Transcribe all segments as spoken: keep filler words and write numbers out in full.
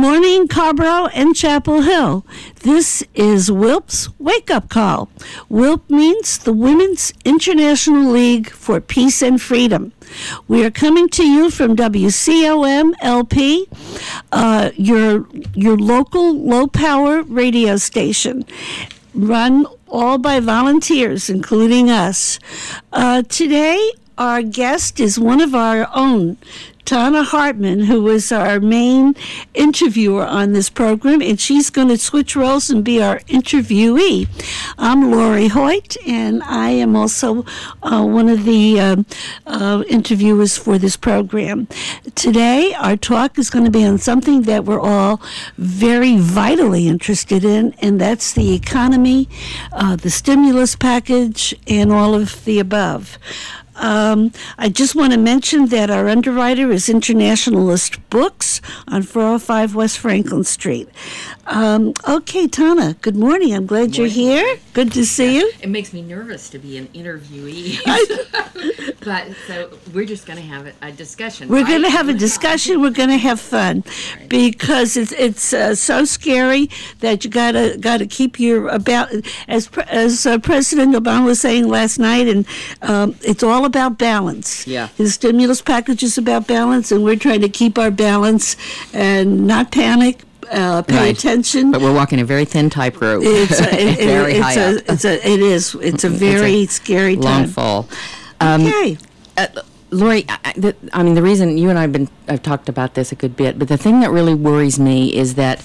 morning, Carborough and Chapel Hill. This is W I L P's Wake Up Call. W I L P means the Women's International League for Peace and Freedom. We are coming to you from W C O M L P, uh, your your local low-power radio station, run all by volunteers, including us. Uh, today, our guest is one of our own, Tana Hartman, who was our main interviewer on this program, and she's going to switch roles and be our interviewee. I'm Lori Hoyt, and I am also uh, one of the uh, uh, interviewers for this program. Today, our talk is going to be on something that we're all very vitally interested in, and that's the economy, uh, the stimulus package, and all of the above. Um, I just want to mention that our underwriter is Internationalist Books on four oh five West Franklin Street. Um, okay, Tana, good morning. I'm glad you're here. Good to see yeah. you. It makes me nervous to be an interviewee. But so we're just going to have a, a discussion. We're right? going to have a discussion. We're going to have fun, right. because it's it's uh, so scary that you gotta gotta keep your about as as uh, President Obama was saying last night, and um, it's all about balance. Yeah, his stimulus package is about balance, and we're trying to keep our balance and not panic. Uh, pay right. attention, but we're walking a very thin tightrope. It's a, it, very it's high a, up. It's a, it is. It's a very it's a scary time. Long fall. Um, okay, uh, Lori. I, the, I mean, the reason you and I have been I've talked about this a good bit, but the thing that really worries me is that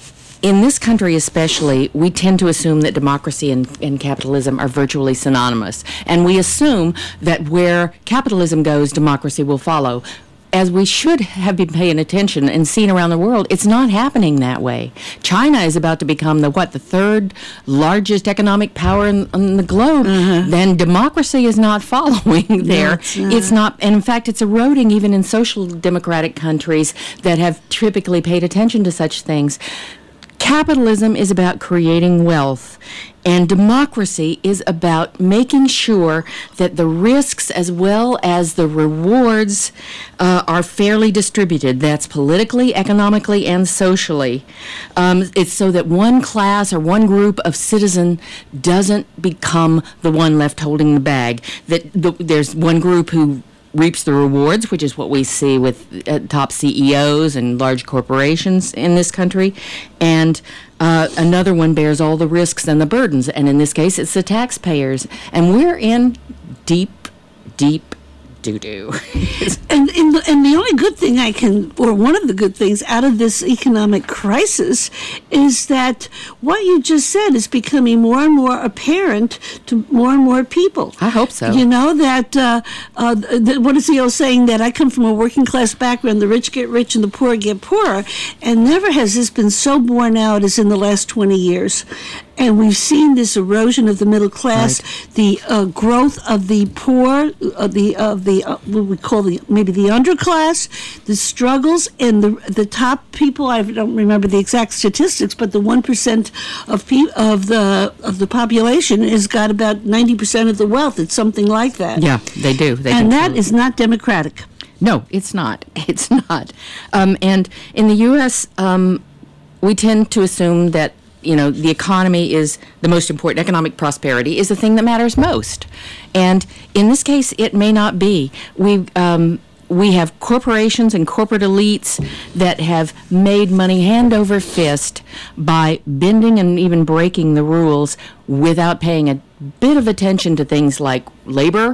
in this country especially, we tend to assume that democracy and, and capitalism are virtually synonymous, and we assume that where capitalism goes, democracy will follow. As we should have been paying attention and seen around the world, it's not happening that way. China is about to become the, what, the third largest economic power in, in the globe. Mm-hmm. Then democracy is not following there. No, it's not. It's not, and in fact, it's eroding even in social democratic countries that have typically paid attention to such things. Capitalism is about creating wealth, and democracy is about making sure that the risks as well as the rewards uh, are fairly distributed. That's politically, economically, and socially. Um, it's so that one class or one group of citizen doesn't become the one left holding the bag. That the, there's one group who reaps the rewards, which is what we see with uh, top C E Os and large corporations in this country, and uh, another one bears all the risks and the burdens, and in this case it's the taxpayers, and we're in deep, deep doo-doo. and, and and the only good thing I can, or one of the good things out of this economic crisis, is that what you just said is becoming more and more apparent to more and more people. I hope so. You know, that, uh, uh, the, what is the old saying, that I come from a working class background, the rich get rich and the poor get poorer, and never has this been so borne out as in the last twenty years. And we've seen this erosion of the middle class, right. the uh, growth of the poor, uh, the of the uh, what we call the maybe the underclass, the struggles, and the the top people. I don't remember the exact statistics, but the one percent of pe- of the of the population has got about ninety percent of the wealth. It's something like that. Yeah, they do. They and that truly. is not democratic. No, it's not. It's not. Um, and in the U S, um, we tend to assume that, you know, the economy is the most important. Economic prosperity is the thing that matters most. And in this case, it may not be. We um, we have corporations and corporate elites that have made money hand over fist by bending and even breaking the rules without paying a bit of attention to things like labor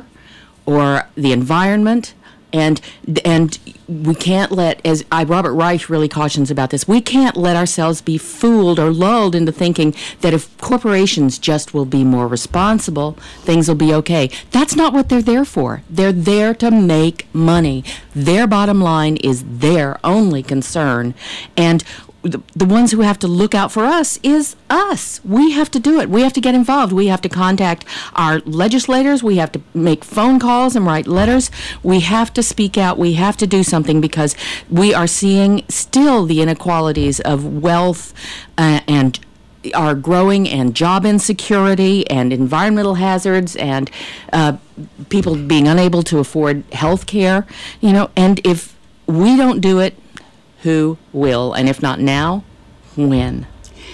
or the environment. And and we can't let, as I, Robert Reich really cautions about this, we can't let ourselves be fooled or lulled into thinking that if corporations just will be more responsible, things will be okay. That's not what they're there for. They're there to make money. Their bottom line is their only concern. And The, the ones who have to look out for us is us. We have to do it. We have to get involved. We have to contact our legislators. We have to make phone calls and write letters. We have to speak out. We have to do something because we are seeing still the inequalities of wealth uh, and are growing, and job insecurity and environmental hazards and uh, people being unable to afford health care. You know, and if we don't do it, who will? And if not now, when?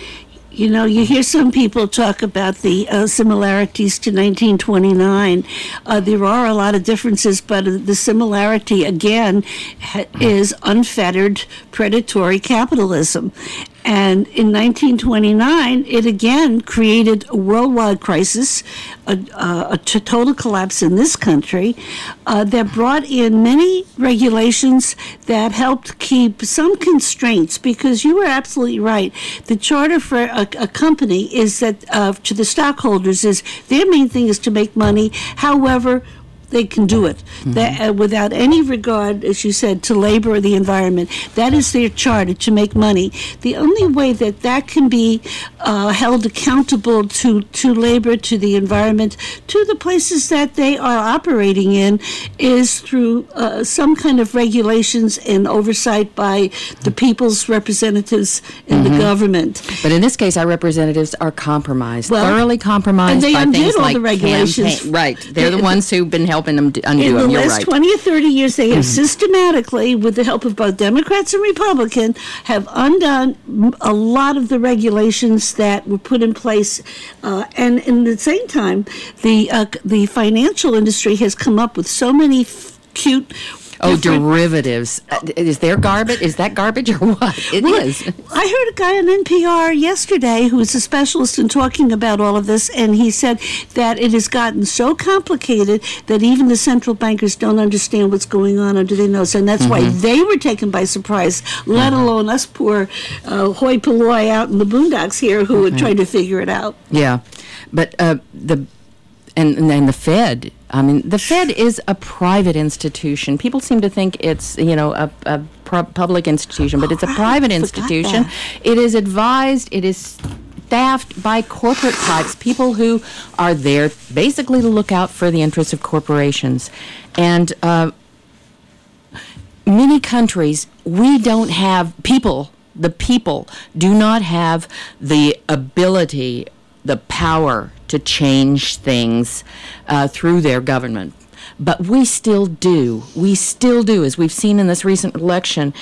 You know, you hear some people talk about the uh, similarities to nineteen twenty-nine. Uh, there are a lot of differences, but the similarity, again, ha- is unfettered predatory capitalism. And in nineteen twenty-nine, it again created a worldwide crisis, a, a, a t- total collapse in this country, uh, that brought in many regulations that helped keep some constraints, because you were absolutely right. The charter for a, a company is that, uh, to the stockholders, is their main thing is to make money. However, they can do it mm-hmm. that, uh, without any regard, as you said, to labor or the environment. That is their charter, to make money. The only way that that can be uh, held accountable to, to labor, to the environment, to the places that they are operating in, is through uh, some kind of regulations and oversight by the people's representatives in mm-hmm. the government. But in this case, our representatives are compromised, well, thoroughly compromised and they by undid things all like the regulations. Campaign. Right. They're the, the ones who've been helping them undo in them. the You're last right. twenty or thirty years, they have systematically, with the help of both Democrats and Republicans, have undone a lot of the regulations that were put in place. Uh, and in the same time, the uh, the financial industry has come up with so many f- cute. Oh, derivatives. Uh, is there garbage? Is that garbage or what? It well, is. I heard a guy on N P R yesterday who is a specialist in talking about all of this, and he said that it has gotten so complicated that even the central bankers don't understand what's going on under their nose, and that's mm-hmm. why they were taken by surprise, let mm-hmm. alone us poor uh, hoi polloi out in the boondocks here who mm-hmm. are trying to figure it out. Yeah, but uh, the and and the Fed. I mean, the Fed is a private institution. People seem to think it's, you know, a, a pro- public institution, but it's a private institution. That. It is advised, it is staffed by corporate types, people who are there basically to look out for the interests of corporations. And uh, many countries, we don't have, people, the people do not have the ability, the power to change things uh, through their government. But we still do. We still do, as we've seen in this recent election.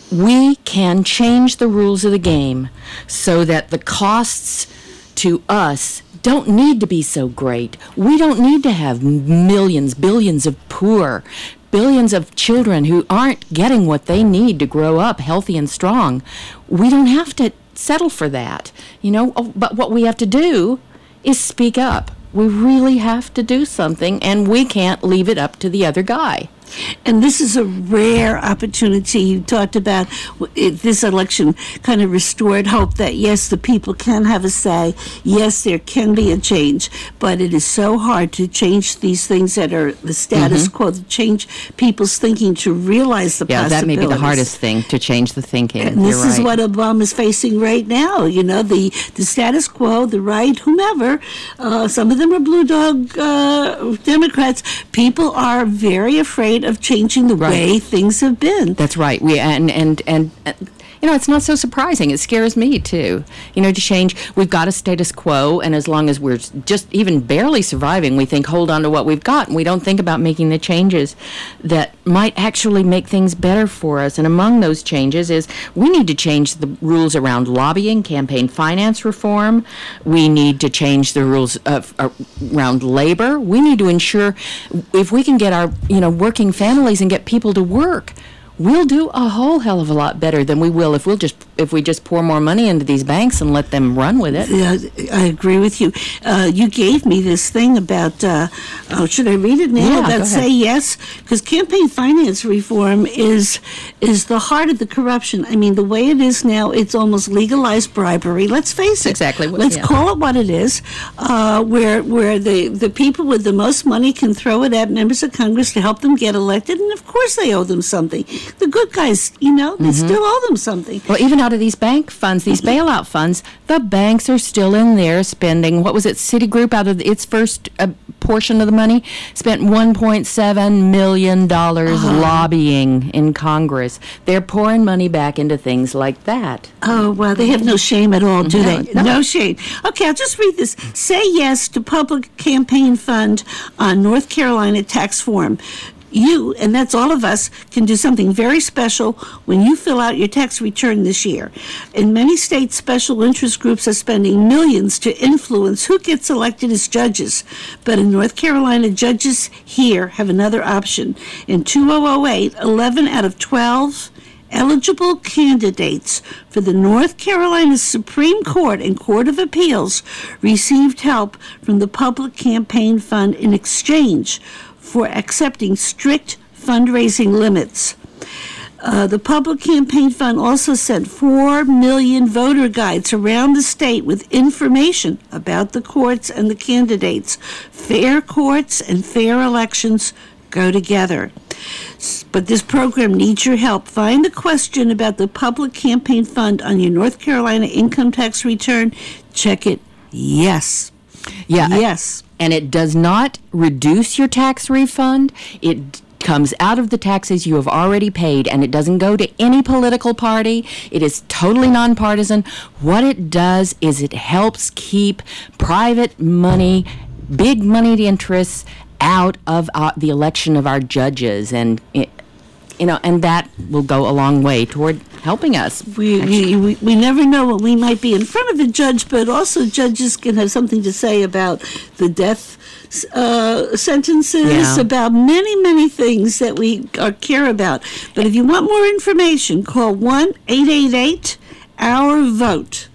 We can change the rules of the game so that the costs to us don't need to be so great. We don't need to have millions, billions of poor, billions of children who aren't getting what they need to grow up healthy and strong. We don't have to settle for that, you know. Oh, but what we have to do is speak up. We really have to do something, and we can't leave it up to the other guy. And this is a rare opportunity. You talked about it, this election kind of restored hope that, yes, the people can have a say. Yes, there can be a change. But it is so hard to change these things that are the status mm-hmm. quo, to change people's thinking, to realize the yeah, possibilities. Yeah, that may be the hardest thing, to change the thinking. And this You're is right. what Obama is facing right now. You know, the, the status quo, the right, whomever, uh, some of them are blue dog uh, Democrats. People are very afraid of changing the right. way things have been. That's right. We and and and. Uh, You know, it's not so surprising. It scares me, too. You know, to change, we've got a status quo, and as long as we're just even barely surviving, we think, hold on to what we've got, and we don't think about making the changes that might actually make things better for us. And among those changes is we need to change the rules around lobbying, campaign finance reform. We need to change the rules of, uh, around labor. We need to ensure if we can get our, you know, working families and get people to work, we'll do a whole hell of a lot better than we will if we'll just if we just pour more money into these banks and let them run with it. Yeah, I agree with you. Uh, you gave me this thing about, uh, oh, should I read it now? Yeah, about say yes? Because campaign finance reform is is the heart of the corruption. I mean, the way it is now, it's almost legalized bribery. Let's face it. Exactly. What, Let's yeah. call it what it is, uh, where where the, the people with the most money can throw it at members of Congress to help them get elected, and of course they owe them something. The good guys, you know, they mm-hmm. still owe them something. Well, even out of these bank funds, these bailout funds, the banks are still in there spending, what was it, Citigroup, out of its first uh, portion of the money, spent one point seven million dollars uh-huh. lobbying in Congress. They're pouring money back into things like that. Oh, well, they have no shame at all, do no, they? No. no shame. Okay, I'll just read this. Say yes to public campaign fund on North Carolina tax form. You, and that's all of us, can do something very special when you fill out your tax return this year. In many states, special interest groups are spending millions to influence who gets elected as judges. But in North Carolina, judges here have another option. In two thousand eight, eleven out of twelve eligible candidates for the North Carolina Supreme Court and Court of Appeals received help from the Public Campaign Fund in exchange for accepting strict fundraising limits. Uh, the Public Campaign Fund also sent four million voter guides around the state with information about the courts and the candidates. Fair courts and fair elections go together. But this program needs your help. Find the question about the Public Campaign Fund on your North Carolina income tax return. Check it. Yes. Yeah. Yes. And it does not reduce your tax refund. It comes out of the taxes you have already paid, and it doesn't go to any political party. It is totally nonpartisan. What it does is it helps keep private money, big moneyed interests out of uh, the election of our judges, and it, you know, and that will go a long way toward helping us. We, we we we never know what we might be in front of a judge, but also judges can have something to say about the death uh, sentences, Yeah. about many, many things that we uh, care about. But if you want more information, call one eight eight eight our vote.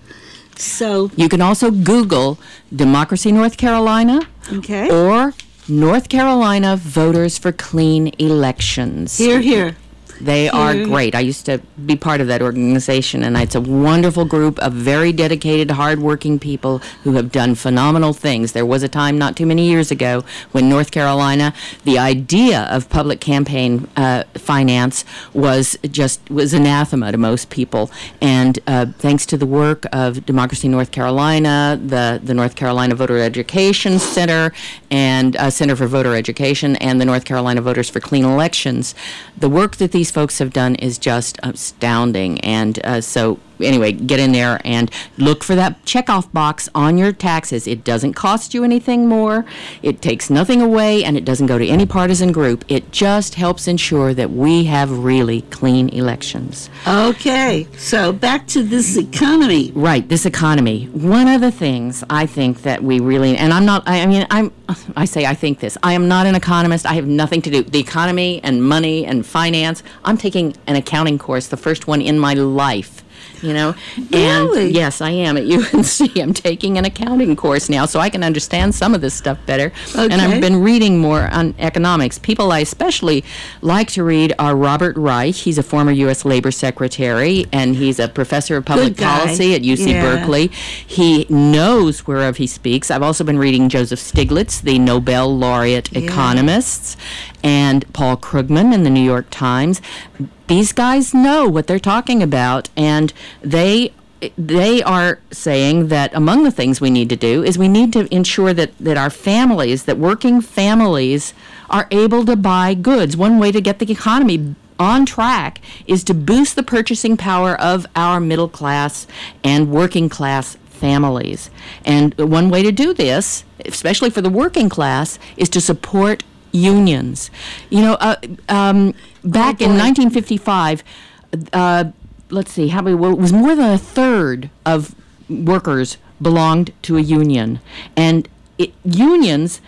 So You can also Google Democracy North Carolina okay, or North Carolina Voters for Clean Elections. here, here. They are Here. great. I used to be part of that organization, and it's a wonderful group of very dedicated, hardworking people who have done phenomenal things. There was a time not too many years ago when North Carolina, the idea of public campaign uh, finance was just was anathema to most people. And uh, thanks to the work of Democracy North Carolina, the, the North Carolina Voter Education Center, and uh, Center for Voter Education, and the North Carolina Voters for Clean Elections, the work that these folks have done is just astounding. And uh, so anyway, get in there and look for that checkoff box on your taxes. It doesn't cost you anything more. It takes nothing away, and it doesn't go to any partisan group. It just helps ensure that we have really clean elections. Okay, so back to this economy. Right, this economy. One of the things I think that we really, and I'm not, I, I mean, I'm, I say I think this. I am not an economist. I have nothing to do. The economy and money and finance, I'm taking an accounting course, the first one in my life. You know, Really? and yes, I am at U N C. I'm taking an accounting course now, so I can understand some of this stuff better. And Okay. I've been reading more on economics. People I especially like to read are Robert Reich. He's a former U S Labor Secretary, and he's a professor of public Good guy. policy at U C Yeah. Berkeley. He knows whereof he speaks. I've also been reading Joseph Stiglitz, the Nobel laureate Yeah. economist, and Paul Krugman in the New York Times. These guys know what they're talking about, and they they are saying that among the things we need to do is we need to ensure that, that our families, that working families, are able to buy goods. One way to get the economy on track is to boost the purchasing power of our middle class and working class families. And one way to do this, especially for the working class, is to support unions. You know, uh, um, back Oh, in boy. nineteen fifty-five, uh, let's see, how many, well, it was more than a third of workers belonged to a union. And it, unions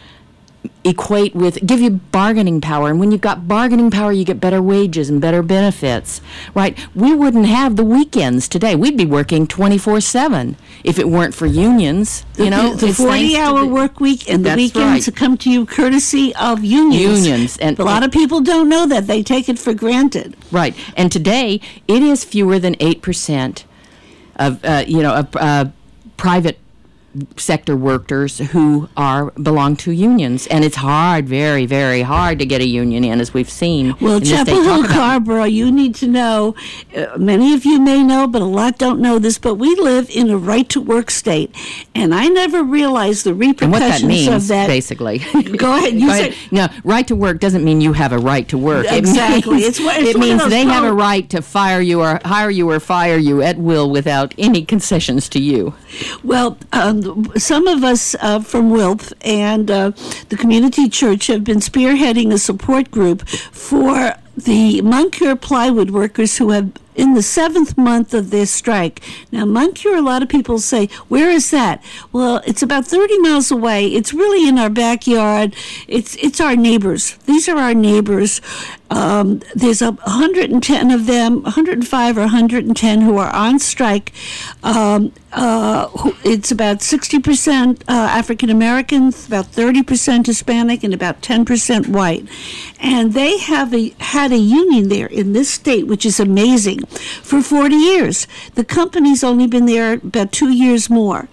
equate with, give you bargaining power. And when you've got bargaining power, you get better wages and better benefits, right? We wouldn't have the weekends today. We'd be working twenty-four seven if it weren't for unions. You know, the It's thanks to forty-hour the- work week and the That's weekends right. come to you courtesy of unions. Unions, and- a lot of people don't know that. They take it for granted. Right. And today, it is fewer than eight percent of, uh, you know, of uh, private sector workers who are belong to unions. And it's hard, very, very hard to get a union in, as we've seen. Well, in the state. Chapel Hill, Talk about- Carborough, you need to know, uh, many of you may know, but a lot don't know this, but we live in a right-to-work state. And I never realized the And what that repercussions means, of that. basically. Go ahead, you Go say- ahead. No, right to work doesn't mean you have a right to work. It Exactly. means- It's one- it's it one of means those they have a pro- right to fire you or hire you or fire you at will without any concessions to you. Well, um, um, some of us uh, from W I L P and uh, the community church have been spearheading a support group for the Moncure plywood workers who have in the seventh month of their strike. Now, Moncure, a lot of people say, where is that? Well, it's about thirty miles away. It's really in our backyard. It's it's our neighbors. These are our neighbors. Um, there's a one hundred ten of them, one hundred five or one hundred ten who are on strike. Um, uh, who, it's about sixty percent uh, African Americans, about thirty percent Hispanic, and about ten percent white. And they have a, had a union there in this state, which is amazing, for forty years. The company's only been there about two years more.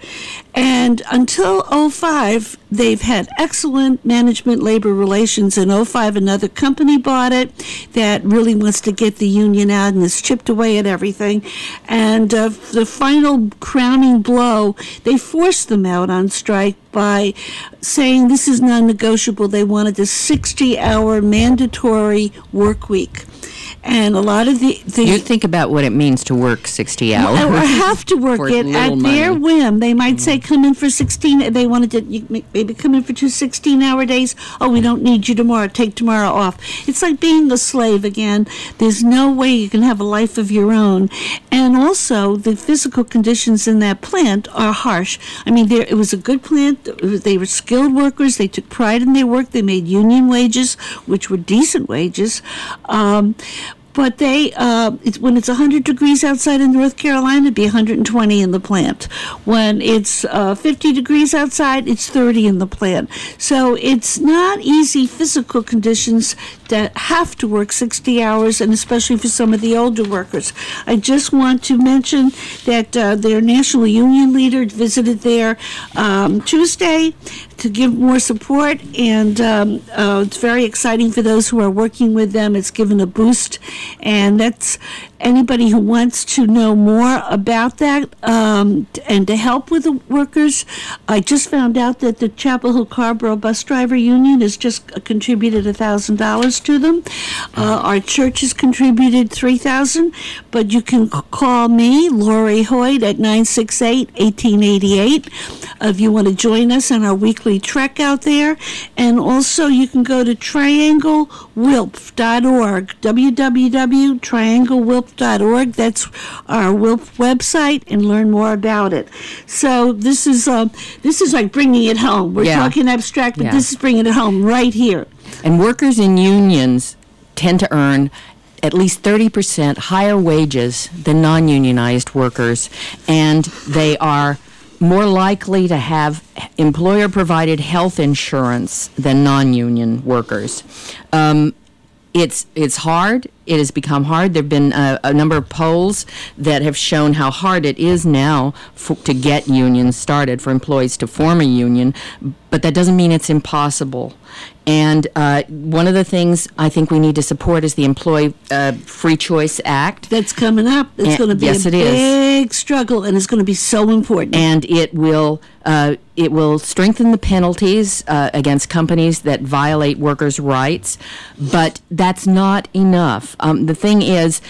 And until oh five, they've had excellent management labor relations. In oh five, another company bought it that really wants to get the union out and has chipped away at everything. And uh, the final crowning blow, they forced them out on strike by saying this is non-negotiable. They wanted a sixty-hour mandatory work week. And a lot of the, the... You think about what it means to work sixty hours. Or have to work it at money. Their whim. They might mm. say, come in for sixteen. They wanted to you maybe come in for two sixteen-hour days. Oh, we don't need you tomorrow. Take tomorrow off. It's like being a slave again. There's no way you can have a life of your own. And also, the physical conditions in that plant are harsh. I mean, there it was a good plant. They were skilled workers. They took pride in their work. They made union wages, which were decent wages. Um, But they, uh, it's, when it's one hundred degrees outside in North Carolina, it'd be one hundred twenty in the plant. When it's uh, fifty degrees outside, it's thirty in the plant. So it's not easy physical conditions that have to work sixty hours, and especially for some of the older workers. I just want to mention that uh, their national union leader visited there um, Tuesday to give more support, and um, uh, it's very exciting for those who are working with them. It's given a boost, and that's anybody who wants to know more about that um, and to help with the workers. I just found out that the Chapel Hill Carborough Bus Driver Union has just contributed one thousand dollars to them. Uh, our church has contributed three thousand dollars, but you can c- call me, Lori Hoyt, at nine six eight, one eight eight eight if you want to join us on our weekly trek out there. And also you can go to triangle wilp dot org, w w w dot triangle wilp dot org. That's our W I L P website, and learn more about it. So this is uh, this is like bringing it home. We're yeah. talking abstract, but yeah. this is bringing it home right here. And workers in unions tend to earn at least thirty percent higher wages than non-unionized workers, and they are more likely to have employer-provided health insurance than non-union workers. Um, It's it's hard. It has become hard. There have been a, a number of polls that have shown how hard it is now for, to get unions started, for employees to form a union, but that doesn't mean it's impossible. And uh, one of the things I think we need to support is the Employee uh, Free Choice Act. That's coming up. It's going to be yes, a it is. big struggle, and it's going to be so important. And it will uh, it will strengthen the penalties uh, against companies that violate workers' rights, but that's not enough. Um, the thing is,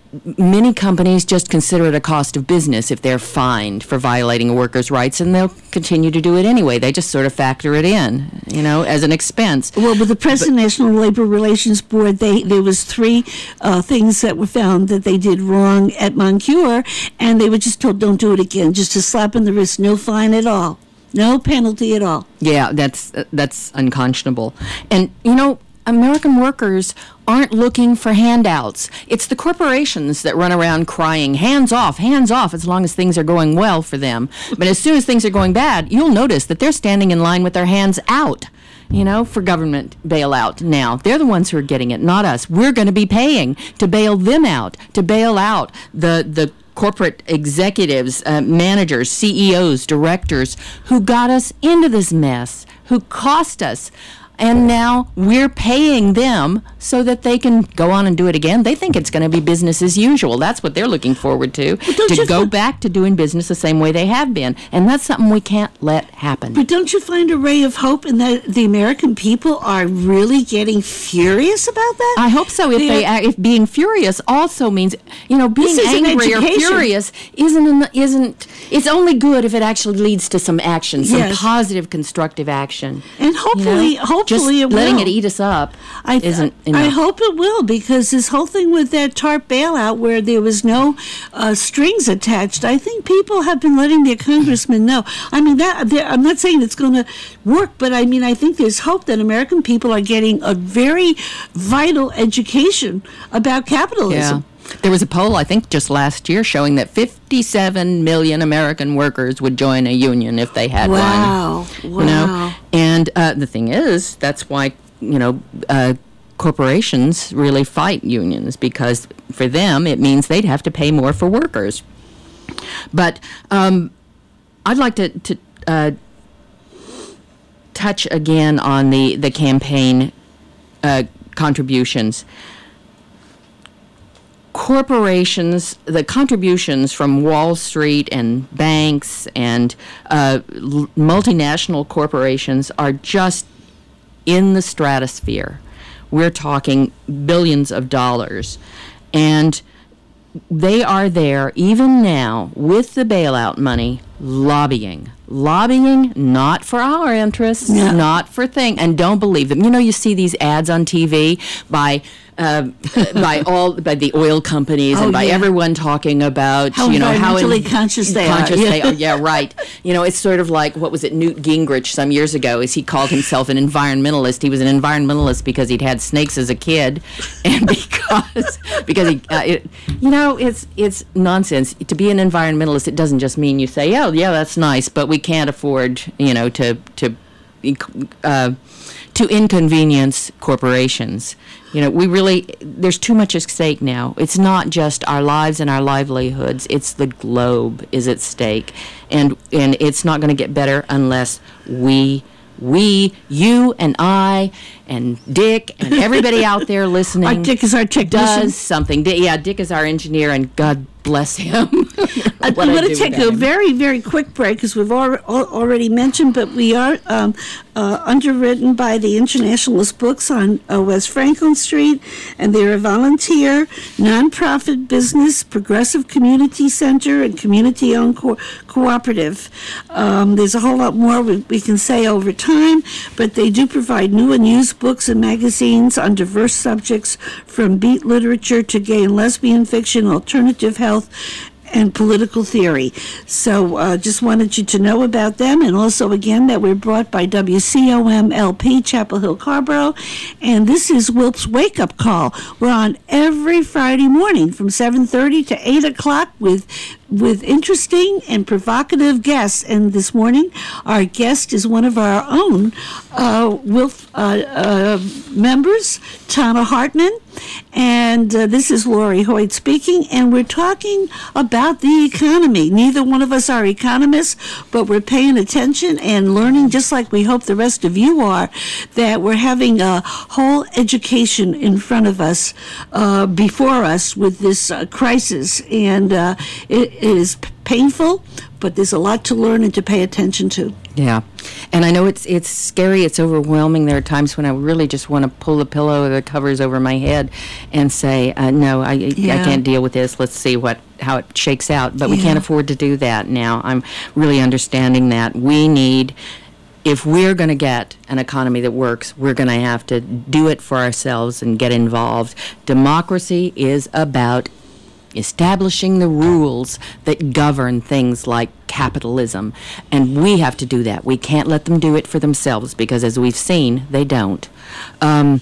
many companies just consider it a cost of business if they're fined for violating a worker's rights, and they'll continue to do it anyway. They just sort of factor it in, you know, as an expense. Well, with the present but, National Labor Relations Board, they there was three uh, things that were found that they did wrong at Moncure, and they were just told, don't do it again, just a slap in the wrist, no fine at all, no penalty at all. Yeah, that's uh, that's unconscionable. And, you know, American workers aren't looking for handouts. It's the corporations that run around crying, hands off, hands off, as long as things are going well for them. But as soon as things are going bad, you'll notice that they're standing in line with their hands out, you know, for government bailout now. They're the ones who are getting it, not us. We're going to be paying to bail them out, to bail out the the corporate executives, uh, managers, C E Os, directors who got us into this mess, who cost us And now we're paying them so that they can go on and do it again. They think it's going to be business as usual. That's what they're looking forward to, to go f- back to doing business the same way they have been. And that's something we can't let happen. But don't you find a ray of hope in that the American people are really getting furious about that? I hope so. If they, they if being furious also means, you know, being angry or furious isn't an, isn't it's only good if it actually leads to some action, some yes. positive, constructive action. And hopefully, you know? hopefully Just it letting will. it eat us up I, isn't enough. I hope it will, because this whole thing with that TARP bailout where there was no uh, strings attached, I think people have been letting their congressmen know. I mean, that I'm not saying it's going to work, but I mean, I think there's hope that American people are getting a very vital education about capitalism. Yeah. There was a poll, I think, just last year showing that fifty-seven million American workers would join a union if they had wow. one. Wow. You know? And uh, the thing is, that's why, you know, uh, corporations really fight unions, because for them it means they'd have to pay more for workers. But um, I'd like to, to uh, touch again on the, the campaign uh, contributions. Corporations, the contributions from Wall Street and banks and uh, l- multinational corporations are just in the stratosphere. We're talking billions of dollars. And they are there, even now, with the bailout money, lobbying. Lobbying not for our interests, yeah. not for things, and don't believe them. You know, you see these ads on T V by uh, by all by the oil companies oh, and by yeah. everyone talking about how you know how environmentally conscious they conscious are. They are. Yeah, right. You know, it's sort of like, what was it, Newt Gingrich some years ago, as he called himself an environmentalist. He was an environmentalist because he'd had snakes as a kid, and because because he, uh, it, you know, it's it's nonsense. To be an environmentalist, it doesn't just mean you say, oh yeah, that's nice, but we can't afford, you know, to to uh, to inconvenience corporations. You know, we really, there's too much at stake now. It's not just our lives and our livelihoods. It's the globe is at stake. And and it's not going to get better unless we, we, you and I and Dick and everybody out there listening. Our Dick is our technician. Does something. Di- yeah, Dick is our engineer, and God bless him. I'm going to take a him. very, very quick break, because we've al- al- already mentioned, but we are um, uh, underwritten by the Internationalist Books on uh, West Franklin Street, and they're a volunteer, nonprofit business, progressive community center, and community-owned co- cooperative. Um, there's a whole lot more we, we can say over time, but they do provide new and used books and magazines on diverse subjects, from beat literature to gay and lesbian fiction, alternative health, and political theory. So uh, just wanted you to know about them, and also again that we're brought by W C O M L P Chapel Hill Carborough, and this is Wilp's Wake Up Call. We're on every Friday morning from seven thirty to eight o'clock with with interesting and provocative guests. And this morning, our guest is one of our own uh, Wilp uh, uh, members, Tana Hartman. And uh, this is Lori Hoyt speaking, and we're talking about the economy. Neither one of us are economists, but we're paying attention and learning, just like we hope the rest of you are, that we're having a whole education in front of us, uh, before us, with this uh, crisis. And uh, it, it is p- painful, but there's a lot to learn and to pay attention to. Yeah, and I know it's it's scary, it's overwhelming. There are times when I really just want to pull the pillow or the covers over my head and say, uh, no, I, yeah. I can't deal with this. Let's see what how it shakes out. But we yeah. can't afford to do that now. I'm really understanding that. We need, if we're going to get an economy that works, we're going to have to do it for ourselves and get involved. Democracy is about establishing the rules that govern things like capitalism. And we have to do that. We can't let them do it for themselves, because as we've seen, they don't. Um,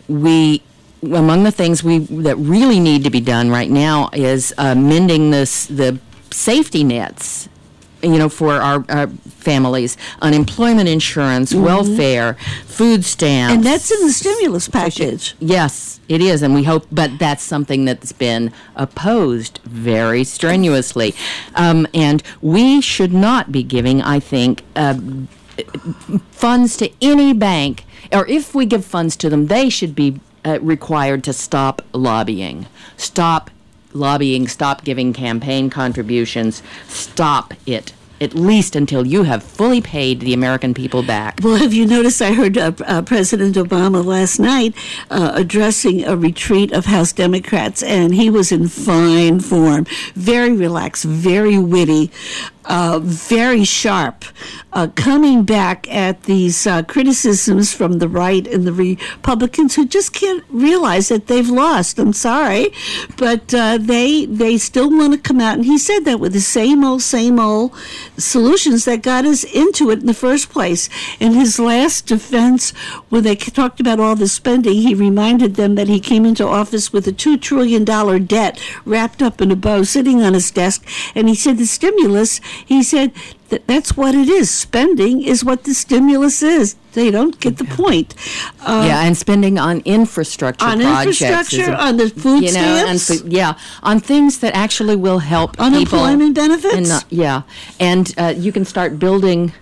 we, among the things we that really need to be done right now is uh, mending this, the safety nets, you know, for our, our families, unemployment insurance, mm-hmm. welfare, food stamps. And that's in the stimulus package. Yes, it is, and we hope, but that's something that's been opposed very strenuously. Um, and we should not be giving, I think, uh, funds to any bank, or if we give funds to them, they should be uh, required to stop lobbying. Stop lobbying, stop giving campaign contributions, stop it. At least until you have fully paid the American people back. Well, have you noticed I heard uh, uh, President Obama last night uh, addressing a retreat of House Democrats, and he was in fine form, very relaxed, very witty, uh, very sharp, uh, coming back at these uh, criticisms from the right and the Republicans who just can't realize that they've lost. I'm sorry, but uh, they they still want to come out, and he said that with the same old, same old solutions that got us into it in the first place. In his last defense, when they talked about all the spending, he reminded them that he came into office with a two trillion dollars debt wrapped up in a bow sitting on his desk, and he said the stimulus, he said, that that's what it is. Spending is what the stimulus is. They don't get the point. Uh, yeah, and spending on infrastructure on projects. infrastructure, a, on the food you know, stamps. And, yeah, on things that actually will help Unemployment people. benefits? And, uh, yeah, and uh, you can start building...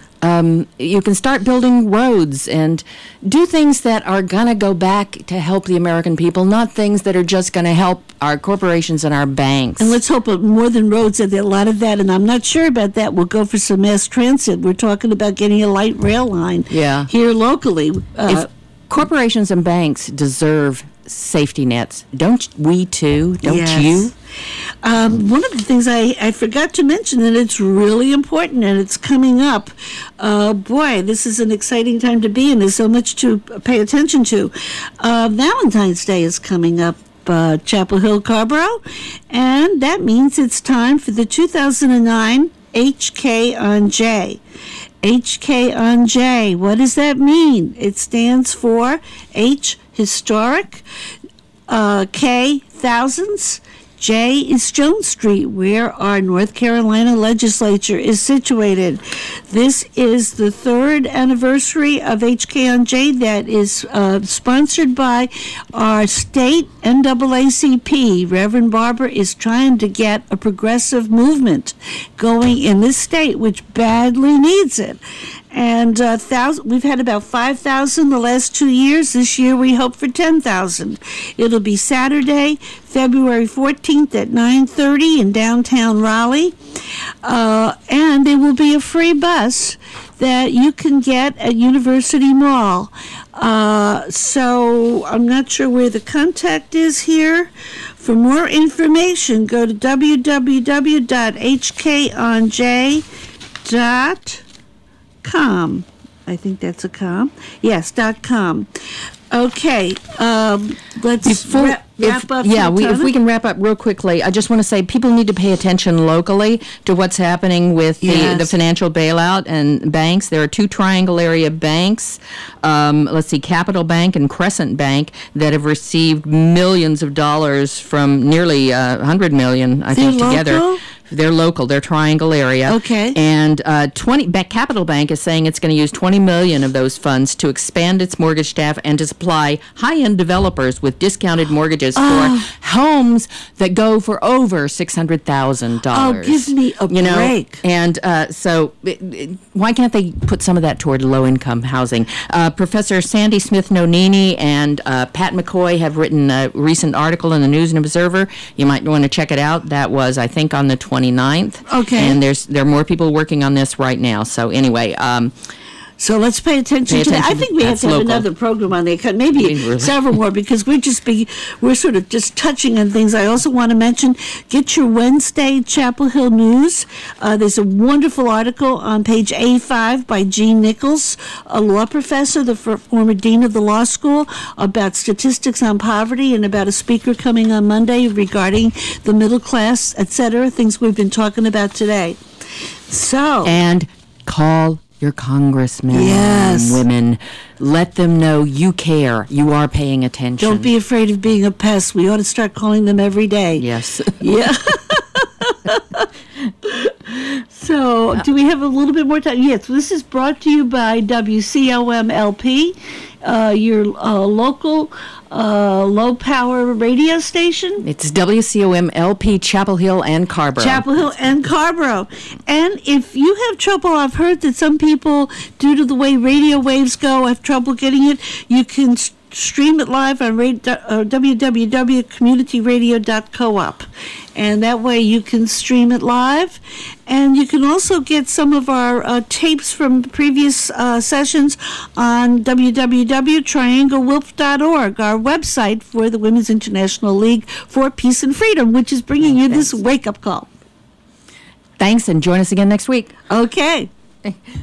Um, you can start building roads and do things that are going to go back to help the American people, not things that are just going to help our corporations and our banks. And let's hope more than roads, that a lot of that, and I'm not sure about that, will go for some mass transit. We're talking about getting a light rail line yeah. here locally. Uh, if corporations and banks deserve safety nets, don't we too? Don't yes. you? Um, one of the things I, I forgot to mention, and it's really important, and it's coming up. Uh, boy, this is an exciting time to be in. There's so much to pay attention to. Uh, Valentine's Day is coming up, uh, Chapel Hill, Carrboro, and that means it's time for the two thousand nine H K on J. H K on J, what does that mean? It stands for H, historic, uh, K, thousands, J is Jones Street, where our North Carolina legislature is situated. This is the third anniversary of H K on J that is uh, sponsored by our state N double A C P. Reverend Barber is trying to get a progressive movement going in this state, which badly needs it. And uh, thousand, we've had about five thousand the last two years. This year we hope for ten thousand. It'll be Saturday, February fourteenth at nine thirty in downtown Raleigh. Uh, and there will be a free bus that you can get at University Mall. Uh, so I'm not sure where the contact is here. For more information, go to w w w dot h k on j dot com. I think that's a com. Yes, dot com. Okay, um, let's Before, wrap, wrap if, up. Yeah, we, if Sultana. we can wrap up real quickly, I just want to say people need to pay attention locally to what's happening with the, Yes. the financial bailout and banks. There are two triangle area banks, um, let's see, Capital Bank and Crescent Bank, that have received millions of dollars from nearly uh, one hundred million, I They're think, together. local? They're local. They're triangle area. Okay. And uh, twenty Ba- Capital Bank is saying it's going to use twenty million of those funds to expand its mortgage staff and to supply high-end developers with discounted mortgages Oh. for homes that go for over six hundred thousand dollars. Oh, give me a you know? break. And uh, so, it, it, why can't they put some of that toward low-income housing? Uh, Professor Sandy Smith Nonini and uh, Pat McCoy have written a recent article in the News and Observer. You might want to check it out. That was, I think, on the twenty-ninth. Okay. And there's there are more people working on this right now. So anyway, um, So let's pay attention Pay to that. I attention. think we have That's to have local. another program on the account, maybe We really- several more, because we're just be we're sort of just touching on things. I also want to mention, get your Wednesday Chapel Hill News. Uh, there's a wonderful article on page A five by Gene Nichols, a law professor, the f- former dean of the law school, about statistics on poverty and about a speaker coming on Monday regarding the middle class, et cetera, things we've been talking about today. So, and call your congressmen Yes. and women. Let them know you care. You are paying attention. don't be afraid of being a pest. We ought to start calling them every day. Yes. Yeah. So, do we have a little bit more time? Yes, this is brought to you by W C O M L P, uh, your uh, local uh, low-power radio station. It's W C O M L P Chapel Hill and Carborough. Chapel Hill and Carborough. And if you have trouble, I've heard that some people, due to the way radio waves go, have trouble getting it. You can st- stream it live on radio, uh, w w w dot community radio dot coop. And that way you can stream it live. And you can also get some of our uh, tapes from previous uh, sessions on w w w dot triangle wilp dot org, our website for the Women's International League for Peace and Freedom, which is bringing you this wake-up call. Thanks, and join us again next week. Okay.